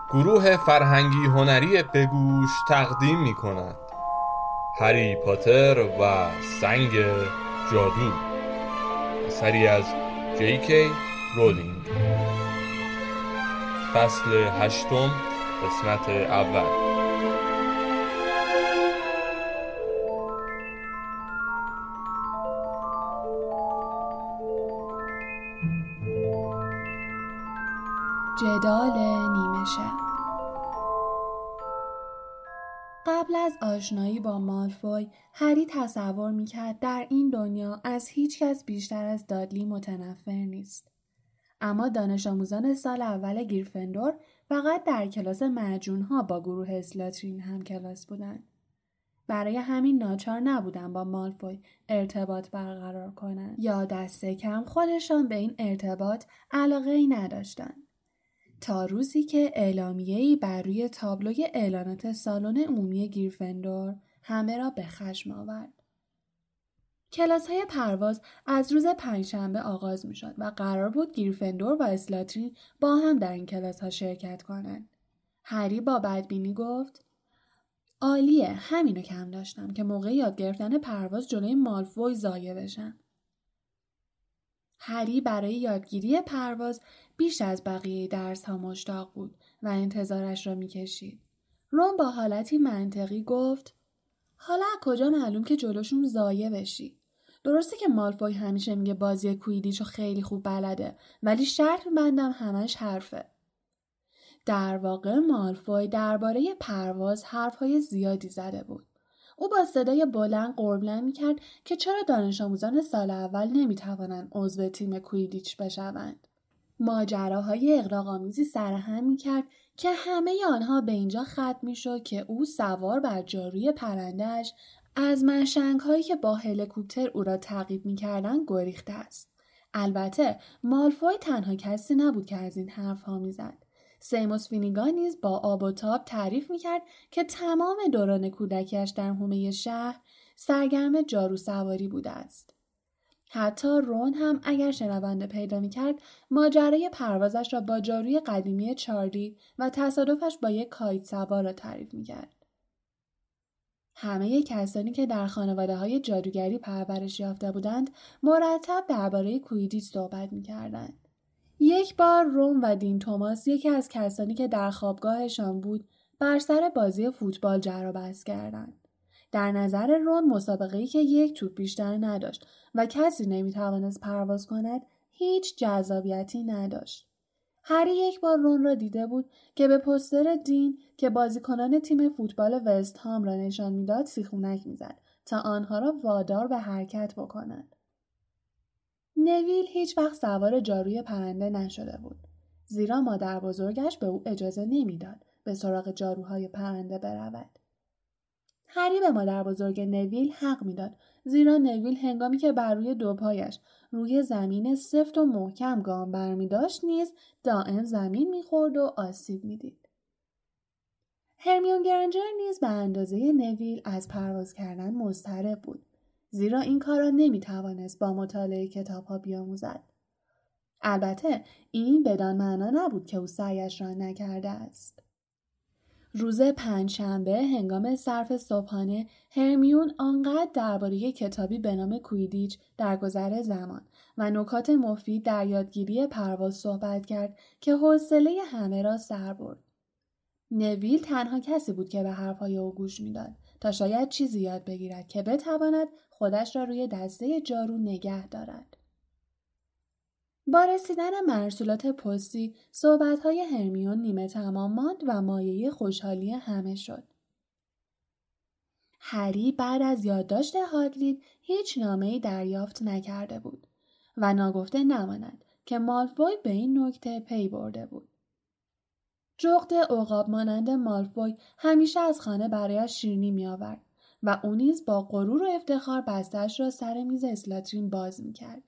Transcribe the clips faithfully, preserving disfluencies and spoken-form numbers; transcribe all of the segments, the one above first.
گروه فرهنگی هنری بگوش تقدیم می کند هری پاتر و سنگ جادو، اثری از جی کی رولینگ. فصل هشتم، قسمت اول. جدال نیمه شب. قبل از آشنایی با مالفوی، هری تصور میکرد در این دنیا از هیچ کس بیشتر از دادلی متنفر نیست. اما دانش آموزان سال اول گریفندور فقط در کلاس معجون‌ها با گروه اسلاترین هم کلاس بودند. برای همین ناچار نبودن با مالفوی ارتباط برقرار کنند یا دست کم خودشان به این ارتباط علاقه‌ای نداشتند. تا روزی که اعلامیه‌ای بر روی تابلوی اعلانات سالن عمومی گریفندور همه را به خشم آورد. کلاس‌های پرواز از روز پنجشنبه آغاز می‌شد و قرار بود گریفندور و اسلاترین با هم در این کلاس‌ها شرکت کنند. هری با بدبینی گفت: عالیه، همینو کم داشتم که موقع یاد گرفتن پرواز جلوی مالفوی ضایع بشم. هری برای یادگیری پرواز بیش از بقیه درس‌ها مشتاق بود و انتظارش را می‌کشید. رون با حالتی منطقی گفت: حالا کجا معلوم که جلوشون ضایع بشی؟ درسته که مالفوی همیشه میگه بازی کویدیچو خیلی خوب بلده، ولی شرط می‌بندم همش حرفه. در واقع مالفوی درباره پرواز حرف‌های زیادی زده بود. او با صدای بلند قربلند می‌کرد که چرا دانش آموزان سال اول نمی‌توانند عضو تیم کویدیچ بشوند. ماجراهای اغراق‌آمیزی سرهم می‌کرد که همه آنها به اینجا ختم می‌شد که او سوار بر جاروی پرنده‌اش از منشنگ‌هایی که با هلیکوپتر او را تعقیب می‌کردند گریخته است. البته مالفوی تنها کسی نبود که از این حرف‌ها می‌زد. سیموس فینیگان نیز با آب و تاب تعریف می‌کرد که تمام دوران کودکی‌اش در حومه شهر سرگرم جارو سواری بوده است. حتی رون هم اگر شنونده پیدا می‌کرد ماجرای پروازش را با جاروی قدیمی چارلی و تصادفش با یک کایت سوار را تعریف می‌کرد. همه کسانی که در خانواده‌های جادوگری پرورش یافته بودند مرتب درباره کویدیچ صحبت می‌کردند. یک بار روم و دین توماس، یکی از کسانی که در خوابگاهشان بود، بر سر بازی فوتبال جر و بحث کردند. در نظر رون مسابقه‌ای که یک توپ بیشتر نداشت و کسی نمیتوانست پرواز کند هیچ جذابیتی نداشت. هری یک بار رون را دیده بود که به پوستر دین که بازیکنان تیم فوتبال وست هام را نشان میداد سیخونک میزد تا آنها را وادار به حرکت بکند. نویل هیچ وقت سوار جاروی پرنده نشده بود، زیرا مادر بزرگش به او اجازه نمیداد به سراغ جاروهای پرنده برود. هری به مادر بزرگ نویل حق میداد، زیرا نویل هنگامی که بر روی دو پایش روی زمین سفت و محکم گام برمی داشت نیز دائم زمین میخورد و آسیب میدید. هرمیون گرنجر نیز به اندازه نویل از پرواز کردن مضطرب بود، زیرا این کار را نمیتوانست با مطالعه کتاب‌ها بیاموزد. البته این بدان معنا نبود که او سعیش را نکرده است. روز پنجشنبه هنگام صرف صبحانه هرمیون آنقدر درباره کتابی به نام کویدیچ در گذر زمان و نکات مفید در یادگیری پرواز صحبت کرد که حوصله همه را سر برد. نویل تنها کسی بود که به حرفهای او گوش میداد تا شاید چیزی یاد بگیرد که بتواند خودش را روی دسته جارو نگه دارد. با رسیدن مرسولات پستی، صحبت‌های هرمیون نیمه تمام ماند و مایه خوشحالی همه شد. هری بعد از یادداشت هاگرید هیچ نامه‌ای دریافت نکرده بود و ناگفته نماند که مالفوی به این نکته پی برده بود. جغد عقاب مانند مالفوی همیشه از خانه برایش شیرینی می‌آورد و او نیز با غرور و افتخار بسته‌اش را سر میز اسلاترین باز می‌کرد.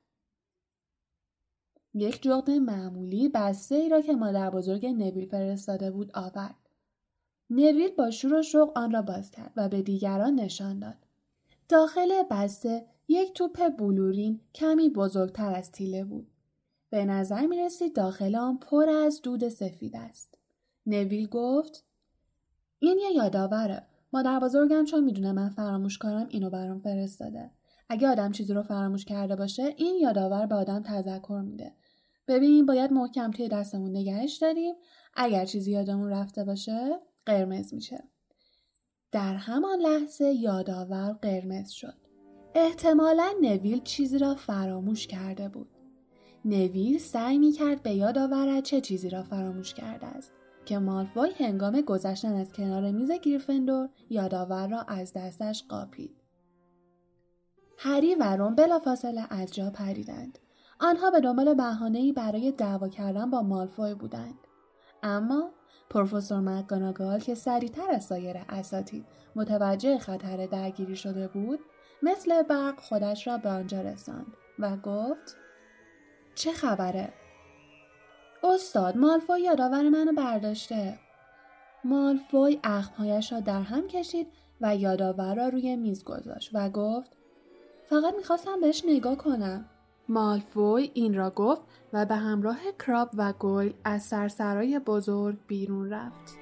یک جغد معمولی بسته ای را که مادر بزرگ نویل فرستاده بود آورد. نویل با شور و شوق آن را باز کرد و به دیگران نشان داد. داخل بسته یک توپ بلورین کمی بزرگتر از تیله بود. به نظر می رسید داخل آن پر از دود سفید است. نویل گفت این یه یادآوره. مادر بزرگم چون میدونه من فراموش کنم اینو برام فرستاده. اگه آدم چیزی رو فراموش کرده باشه این یادآور به آدم تذکر میده. ببین باید محکم توی دستمون نگهش داریم. اگر چیزی یادمون رفته باشه قرمز میشه. در همان لحظه یادآور قرمز شد. احتمالاً نویل چیزی را فراموش کرده بود. نویل سعی میکرد به یاد آورد چه چیزی را فراموش کرده است که مالفوی هنگام گذشتن از کنار میز گریفندور یادآور را از دستش قاپید. هری و رون بلافاصله از جا پریدند. آنها به دنبال بهانه‌ای برای دعوا کردن با مالفوی بودند. اما پروفسور مکگوناگال که سریعتر از سایر اساتید متوجه خطر درگیری شده بود، مثل برق خودش را به آنجا رساند و گفت چه خبره؟ استاد، مالفوی یادآور منو برداشته. مالفوی اخمهایش را در هم کشید و یادآور را روی میز گذاشت و گفت فقط میخواستم بهش نگاه کنم. مالفوی این را گفت و به همراه کراب و گویل از سرسرای بزرگ بیرون رفت.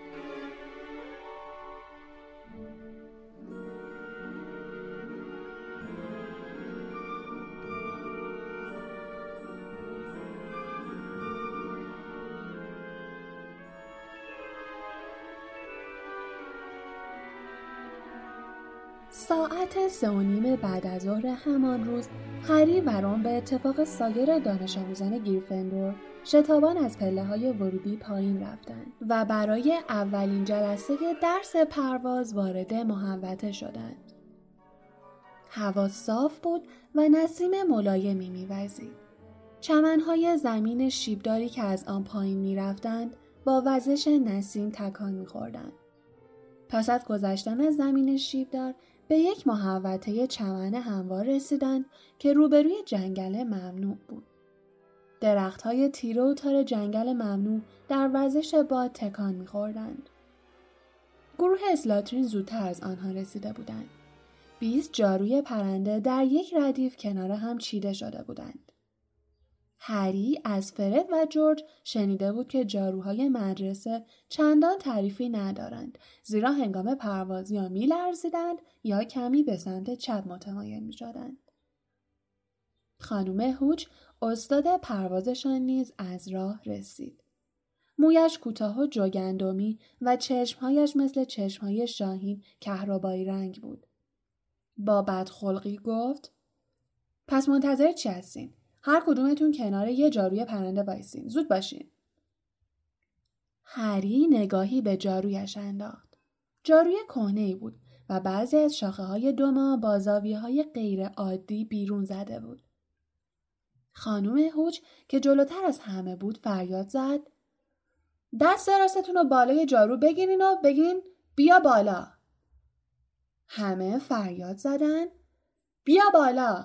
ساعت سه و نیم بعد از ظهر همان روز، هری و رون به اتفاق سایر دانش آموزان گریفندور شتابان از پله‌های ورودی پایین رفتند و برای اولین جلسه درس پرواز وارد محوطه شدند. هوا صاف بود و نسیم ملایمی می‌وزید. چمن‌های زمین شیبداری که از آن پایین می‌رفتند با وزش نسیم تکان می‌خوردند. پس از گذشتن از زمین شیبدار به یک محوطه چمن هموار رسیدند که روبروی جنگل ممنوع بود. درخت‌های تیره و تار جنگل ممنوع در وزش باد تکان می‌خوردند. گروه اسلاترین زودتر از آنها رسیده بودند. بیست جاروی پرنده در یک ردیف کنار هم چیده شده بودند. هری از فرد و جورج شنیده بود که جاروهای مدرسه چندان تعریفی ندارند، زیرا هنگام پرواز یا می لرزیدند یا کمی به سمت چپ متمایل می شدند. خانم هوچ استاد پروازشان نیز از راه رسید. مویش کوتاه و جوگندمی و چشمهایش مثل چشمهای شاهین کهربایی رنگ بود. با بدخلقی گفت پس منتظر چی هستین؟ هر کدومتون کنار یه جاروی پرنده وایسین. زود باشین. هری نگاهی به جارویش انداخت. جاروی کهنه‌ای بود و بعضی از شاخه‌های دوما با زاویه‌های غیر عادی بیرون زده بود. خانم هوچ که جلوتر از همه بود فریاد زد دست راستتون رو بالای جارو بگیرین و بگین بیا بالا. همه فریاد زدن بیا بالا.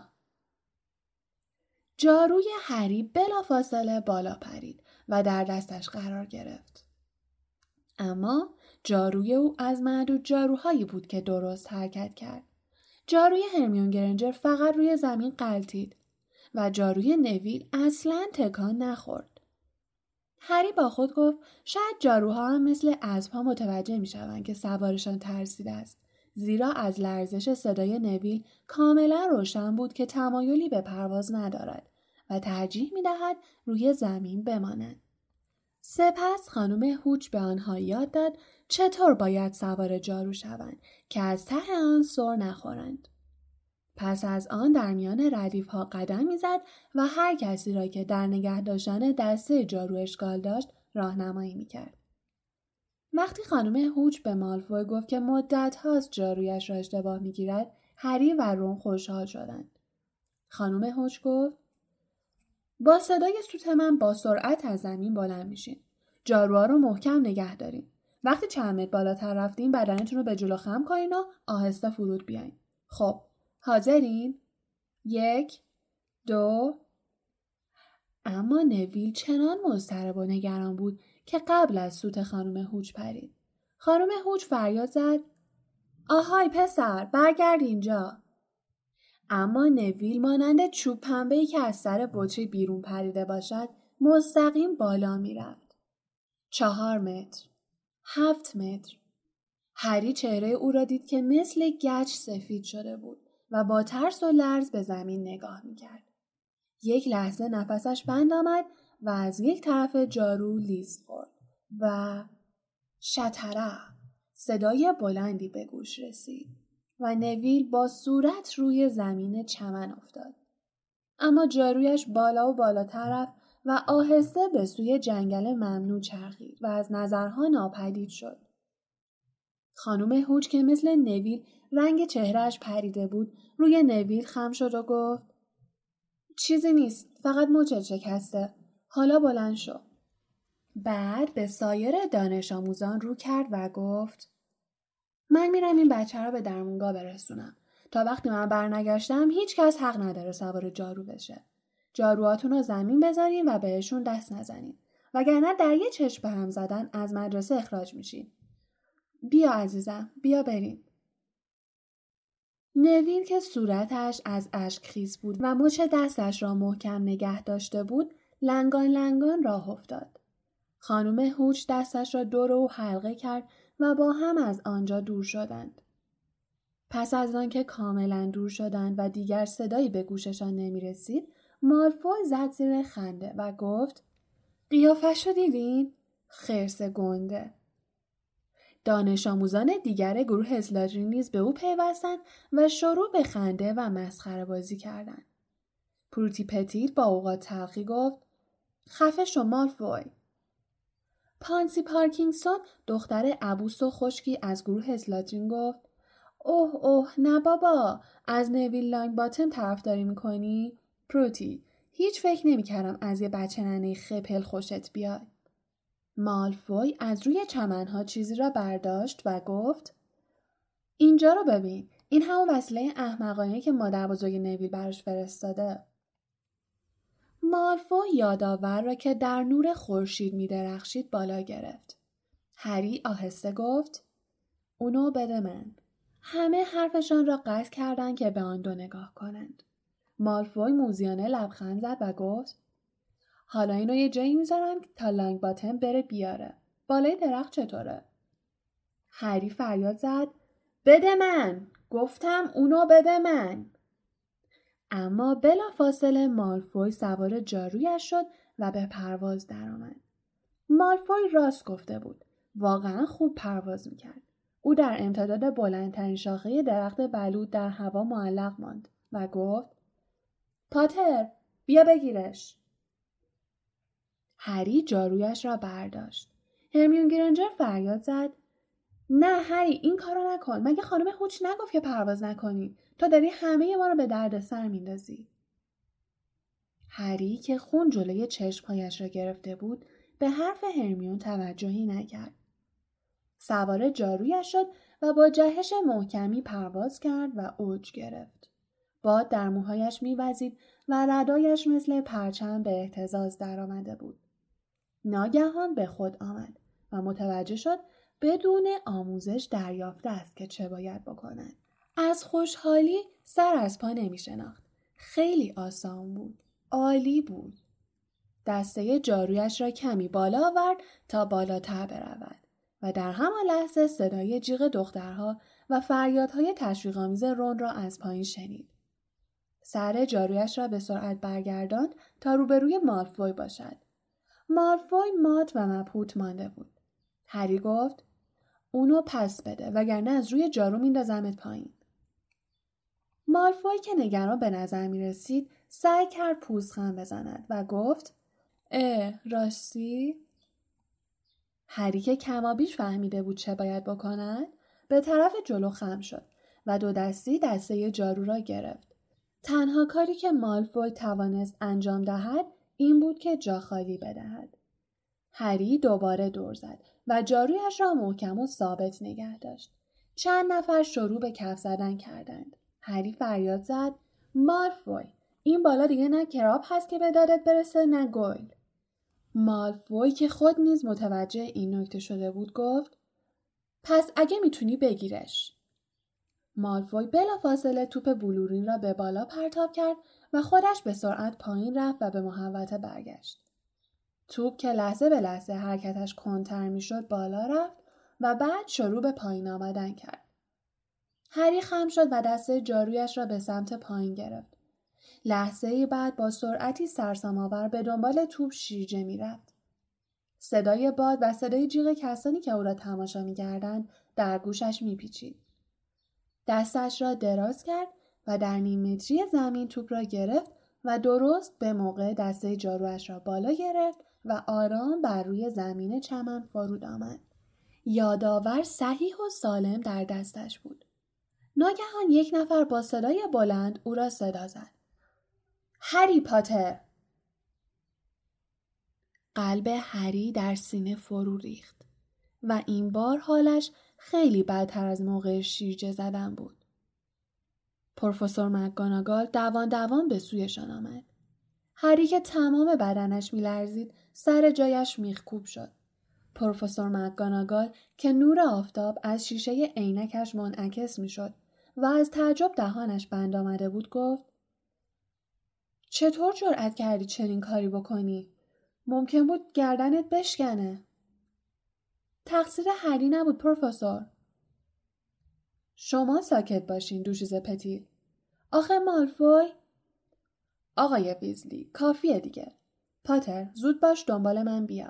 جاروی هری بلافاصله بالا پرید و در دستش قرار گرفت. اما جاروی او از معدود جاروهایی بود که درست حرکت کرد. جاروی هرمیون گرنجر فقط روی زمین غلتید و جاروی نویل اصلاً تکان نخورد. هری با خود گفت شاید جاروها هم مثل اسب‌ها متوجه می‌شوند که سوارشان ترسیده است، زیرا از لرزش صدای نویل کاملا روشن بود که تمایلی به پرواز ندارد و ترجیح می‌دهد روی زمین بمانند. سپس خانم هوچ به آنها یاد داد چطور باید سوار جارو شوند که از ته آن سر نخورند. پس از آن در میان ردیف‌ها قدم می‌زد و هر کسی را که در نگه داشتن دسته جارو اشکال داشت راهنمایی می‌کرد. وقتی خانم هوچ به مالفوی گفت که مدت هاست جارویش را اشتباه می‌گیرد، هری و رون خوشحال شدند. خانم هوچ گفت با صدای سوت من با سرعت از زمین بلند میشین. جاروها رو محکم نگه دارین. وقتی چند متر بالاتر رفتین بدنتون رو به جلو خم کنین و آهسته فرود بیاین. خب حاضرین؟ یک، دو. اما نویل چنان مضطرب و نگران بود که قبل از سوت خانم هوچ پرید. خانم هوچ فریاد زد آهای پسر برگرد اینجا. اما نویل مانند چوب پنبه‌ای که از سر بطری بیرون پریده باشد مستقیم بالا می رفت. چهار متر، هفت متر. هری چهره او را دید که مثل گچ سفید شده بود و با ترس و لرز به زمین نگاه میکرد. یک لحظه نفسش بند آمد و از یک طرف جارو لیز خورد و شتره صدای بلندی به گوش رسید و نویل با صورت روی زمین چمن افتاد. اما جارویش بالا و بالاتر رفت و آهسته به سوی جنگل ممنوع چرخید و از نظرها ناپدید شد. خانم هوچ که مثل نویل رنگ چهرهش پریده بود روی نویل خم شد و گفت چیزی نیست، فقط مچت شکسته. حالا بلند شو. بعد به سایر دانش آموزان رو کرد و گفت من میرم این بچه را به درمونگاه برسونم. تا وقتی من برنگشتم هیچ کس حق نداره سوار جارو بشه. جاروهاتون رو زمین بذارین و بهشون دست نزنین. وگرنه در یه چشم به هم زدن از مدرسه اخراج میشین. بیا عزیزم، بیا بریم. نویل که صورتش از اشک خیز بود و مچ دستش را محکم نگه داشته بود، لنگان لنگان راه افتاد. خانم هوچ دستش را دور او حلقه کرد و با هم از آنجا دور شدند. پس از آن که کاملا دور شدند و دیگر صدایی به گوششان نمی رسید، مالفوی زد زیر خنده و گفت قیافه‌شو دیدین؟ خرس گنده. دانش آموزان دیگر گروه اسلاجین نیز به او پیوستند و شروع به خنده و مسخره بازی کردند. پروتی پتیت با اوقات تلخی گفت خفه شو مالفوی. پانسی پارکینگسون دختر عبوس و خشکی از گروه اسلاجین گفت اوه اوه نه بابا، از نویل لانگ باتم طرفداری میکنی؟ پروتی، هیچ فکر نمیکردم از یه بچه ننه خپل خوشت بیاد. مالفوی از روی چمنها چیزی را برداشت و گفت اینجا رو ببین، این همون وسیله احمقانه که مادر بزرگ نویل براش فرستاده. مالفوی یادآور را که در نور خورشید می‌درخشید بالا گرفت. هری آهسته گفت اونو بده من. همه حرفشان را قطع کردند که به آن دو نگاه کنند. مالفوی موزیانه لبخند زد و گفت حالا اینو یه جایی میذارم تا لانگ باتم بره بیاره. بالای درخت چطوره؟ هری فریاد زد بده من! گفتم اونو بده من! اما بلافاصله مالفوی سوار جارویش شد و به پرواز درآمد. مالفوی راست گفته بود. واقعا خوب پرواز میکرد. او در امتداد بلندترین شاخه درخت بلوط در هوا معلق ماند و گفت پاتر بیا بگیرش. هری جارویش را برداشت. هرمیون گرنجر فریاد زد نه هری این کارو نکن. مگه خانم هوچ نگفت که پرواز نکنی؟ تو داری همه ما رو به درد سر میندازی. هری که خون جلوی چشمهایش را گرفته بود به حرف هرمیون توجهی نکرد. سوار جارویش شد و با جهش محکمی پرواز کرد و اوج گرفت. باد در موهایش میوزید و ردایش مثل پرچم به اهتزاز درآمده بود. ناگهان به خود آمد و متوجه شد بدون آموزش دریافته است که چه باید بکند. از خوشحالی سر از پا نمی شناخت. خیلی آسان بود. عالی بود. دسته جارویش را کمی بالا آورد تا بالاتر برود و در همان لحظه صدای جیغ دخترها و فریادهای تشویق‌آمیز رون را از پایین شنید. سر جارویش را به سرعت برگرداند تا روبروی مالفوی باشد. مالفوی مات و مبهوت مانده بود. هری گفت اونو پس بده وگرنه از روی جارو میندازمت پایین. مالفوی که نگران به نظر می رسید سعی کرد پوزخند بزند و گفت اه راستی؟ هری که کمابیش فهمیده بود چه باید بکند به طرف جلو خم شد و دو دستی دسته جارو را گرفت. تنها کاری که مالفوی توانست انجام دهد این بود که جا خالی بدهد. هری دوباره دور زد و جارویش را محکم و ثابت نگه داشت. چند نفر شروع به کف زدن کردند. هری فریاد زد مالفوی این بالا دیگه نه کراب هست که به دادت برسه نه گویل. مالفوی که خود نیز متوجه این نکته شده بود گفت پس اگه میتونی بگیرش. مالفوی بلافاصله توپ بلورین را به بالا پرتاب کرد و خودش به سرعت پایین رفت و به محوطه برگشت. توپ که لحظه به لحظه حرکتش کندتر میشد بالا رفت و بعد شروع به پایین آمدن کرد. هری خم شد و دسته جارویش را به سمت پایین گرفت. لحظه‌ای بعد با سرعتی سرسام‌آور به دنبال توپ شیرجه می‌رفت. صدای باد و صدای جیغ کسانی که او را تماشا می‌کردند در گوشش می‌پیچید. دستش را دراز کرد و در نیم متری زمین توپ را گرفت و درست به موقع دسته جارویش را بالا گرفت و آرام بر روی زمین چمن فرود آمد. یادآور صحیح و سالم در دستش بود. ناگهان یک نفر با صدای بلند او را صدا زد. هری پاتر! قلب هری در سینه فرو ریخت و این بار حالش خیلی بدتر از موقع شیرجه زدن بود. پروفسور مکگوناگال دوان دوان به سویشان آمد. هری که تمام بدنش می‌لرزید سر جایش میخکوب شد. پروفسور مکگوناگال که نور آفتاب از شیشه عینکش منعکس میشد و از تعجب دهانش بند آمده بود گفت: چطور جرأت کردی چنین کاری بکنی؟ ممکن بود گردنت بشکنه. تقصیر هری نبود پروفسور. شما ساکت باشین دوشیز پتیل. آخه مالفوی؟ آقای ویزلی کافیه دیگه. پاتر زود باش دنبال من بیا.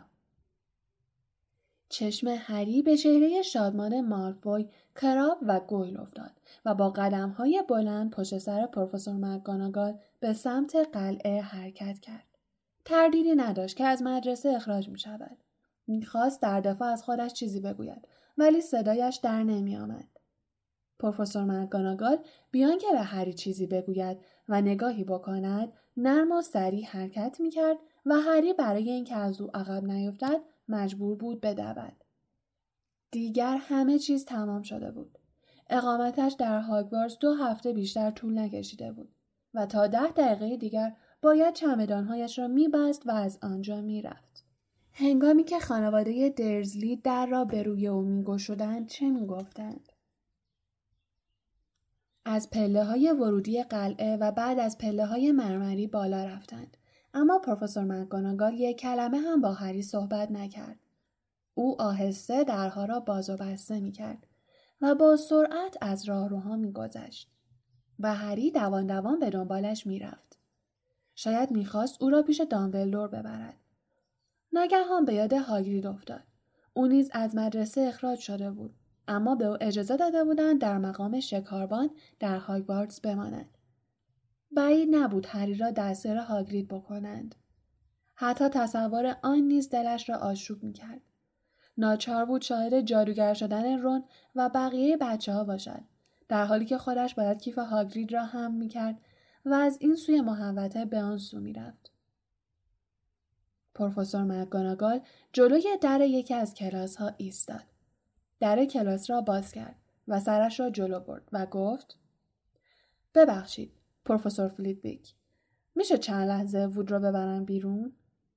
چشم هری به چهره شادمان مالفوی، کراب و گویل افتاد و با قدم‌های بلند پشت سر پروفسور مکگوناگال به سمت قلعه حرکت کرد. تردیدی نداشت که از مدرسه اخراج می شود. می‌خواست در دفاع از خودش چیزی بگوید ولی صدایش در نمی آمد. پروفسور مکگوناگال بیان که به هری چیزی بگوید و نگاهی بکند نرم و سریع حرکت می کرد و هری برای اینکه از او عقب نیفتد مجبور بود بدود. دیگر همه چیز تمام شده بود. اقامتش در هاگوارتس دو هفته بیشتر طول نکشیده بود و تا ده دقیقه دیگر باید چمدانهایش را می‌بست و از آنجا می‌رفت. هنگامی که خانواده درزلی در را به روی او می‌گشودند چه می‌گفتند؟ از پله‌های ورودی قلعه و بعد از پله‌های مرمری بالا رفتند. اما پروفسور مکگوناگال یک کلمه هم با هری صحبت نکرد. او آهسته درها را باز و بسته می‌کرد و با سرعت از راهروها می‌گذشت و هری دوان دوان به دنبالش می‌رفت. شاید می‌خواست او را پیش دامبلدور ببرد. ناگهان به یاد هاگرید افتاد. او نیز از مدرسه اخراج شده بود، اما به او اجازه داده بودند در مقام شکاربان در هاگوارتس بماند. بعید نبود هری را دستیار هاگرید بکنند. حتی تصور آن نیز دلش را آشوب می‌کرد. ناچار بود شاهد جادوگر شدن رون و بقیه بچه‌ها باشد، در حالی که خودش باید کیف هاگرید را حمل می‌کرد و از این سوی محوطه به آن سو می‌رفت. پروفسور مکگوناگال جلوی در یکی از کلاس‌ها ایستاد. در کلاس را باز کرد و سرش را جلو برد و گفت: ببخشید پروفسور فلیتویک، میشه چند لحظه وود رو ببرم بیرون؟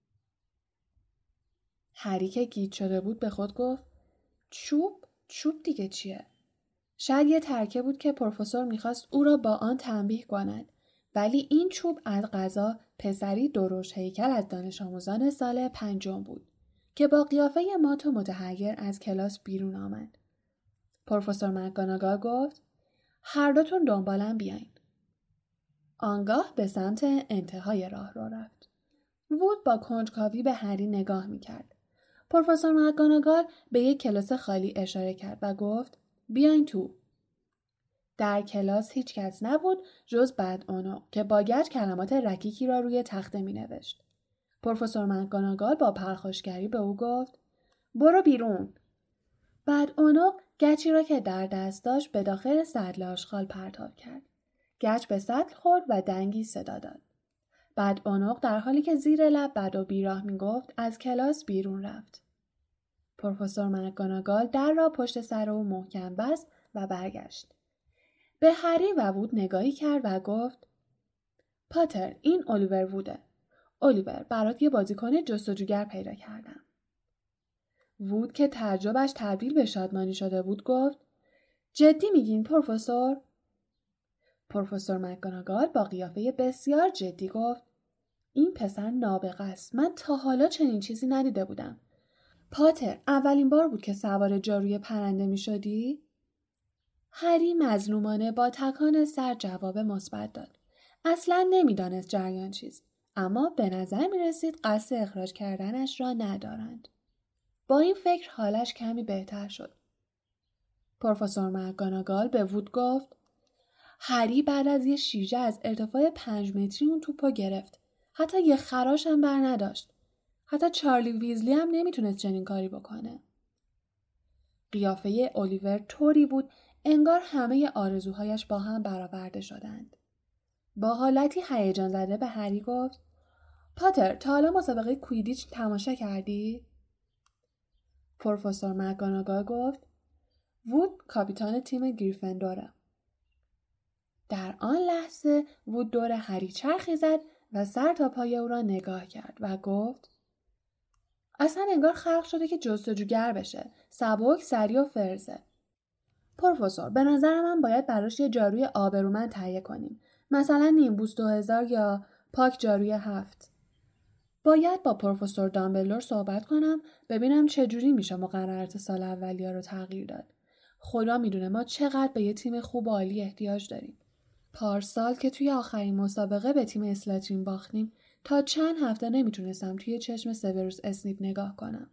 هری که گیج شده بود به خود گفت: چوب؟ چوب دیگه چیه؟ شاید یه ترکه بود که پروفسور میخواست او را با آن تنبیه کند، ولی این چوب از قضا پسری درشت هیکل از دانش آموزان سال پنجم بود که با قیافه مات و متحیر از کلاس بیرون آمد. پروفسور مکگوناگال گفت: هر دوتون دنبالم بیاین. آنگاه به سمت انتهای راه رو رفت. وود با کنجکاوی به هری نگاه میکرد. پروفسور مکگوناگال به یک کلاس خالی اشاره کرد و گفت: بیاین تو. در کلاس هیچ کس نبود جز بدعنق که با گچ کلمات رکیکی را روی تخته می نوشت. پروفسور مکگوناگال با پرخاشگری به او گفت: برو بیرون. بدعنق گچی را که در دست داشت به داخل سطل آشغال پرتاب کرد. گچ به سطل خورد و دنگی صدا داد. بدعنق در حالی که زیر لب بد و بیراه می گفت از کلاس بیرون رفت. پروفسور مکگوناگال در را پشت سر او محکم بست و برگشت. به هری و وود نگاهی کرد و گفت: پاتر، این الیور ووده. الیور، برات یه بازیکن جستجوگر پیدا کردم. وود که تعجبش تبدیل به شادمانی شده بود گفت: جدی میگین پروفسور؟ پروفسور مکگوناگال با قیافه بسیار جدی گفت: این پسر نابغه است. من تا حالا چنین چیزی ندیده بودم. پاتر، اولین بار بود که سوار جاروی پرنده می شدی؟ هری مظلومانه با تکان سر جواب مثبت داد. اصلاً نمیدانست جریان چیست، اما به نظر می رسید قصد اخراج کردنش را ندارند. با این فکر حالش کمی بهتر شد. پروفسور مکگوناگال به وود گفت هری بعد از یه شیرجه از ارتفاع پنج متری اون توپو گرفت. حتی یه خراش هم بر نداشت. حتی چارلی ویزلی هم نمیتونست چنین کاری بکنه. قیافه الیور طوری بود انگار همه آرزوهایش با هم برآورده شدند. با حالتی هیجان زده به هری گفت پاتر، تا حالا مسابقه کویدیچ تماشا کردی؟ پروفسور مکگوناگال گفت وود کاپیتان تیم گریفندوره. در آن لحظه وود دور هری چرخی زد و سر تا پای او را نگاه کرد و گفت اصلا انگار خلق شده که جستجوگر بشه. سبک، سریع و فرزه. پروفسور، به نظر من باید براش یه جاروی آبرومند تهیه کنیم. مثلا نیمبوس دو هزار یا پاک جاروی هفت. باید با پروفسور دامبلدور صحبت کنم ببینم چجوری میشه مقررات سال اولیا رو تغییر داد. خدا میدونه ما چقدر به یه تیم خوب و عالی احتیاج داریم. پارسال که توی آخرین مسابقه به تیم اسلاترین باختیم تا چند هفته نمیتونستم توی چشم سیوروس اسنیپ نگاه کنم.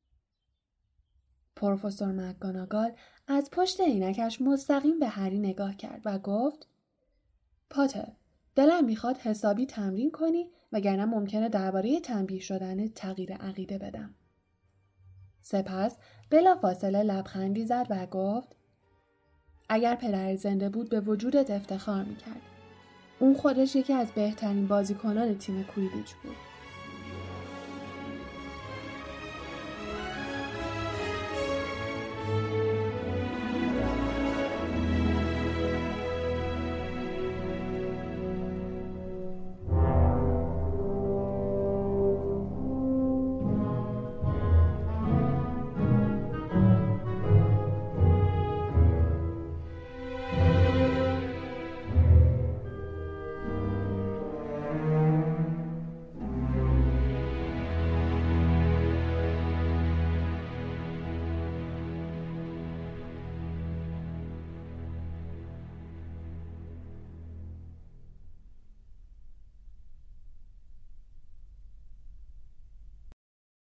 پروفسور مکگوناگال از پشت عینکش مستقیم به هری نگاه کرد و گفت پاتر، دلم میخواد حسابی تمرین کنی وگرنه ممکنه درباره تنبیه شدن تغییر عقیده بدم. سپس بلافاصله لبخندی زد و گفت اگر پدر زنده بود به وجودت افتخار میکرد. اون خودش یکی از بهترین بازیکنان تیم کویدیچ بود.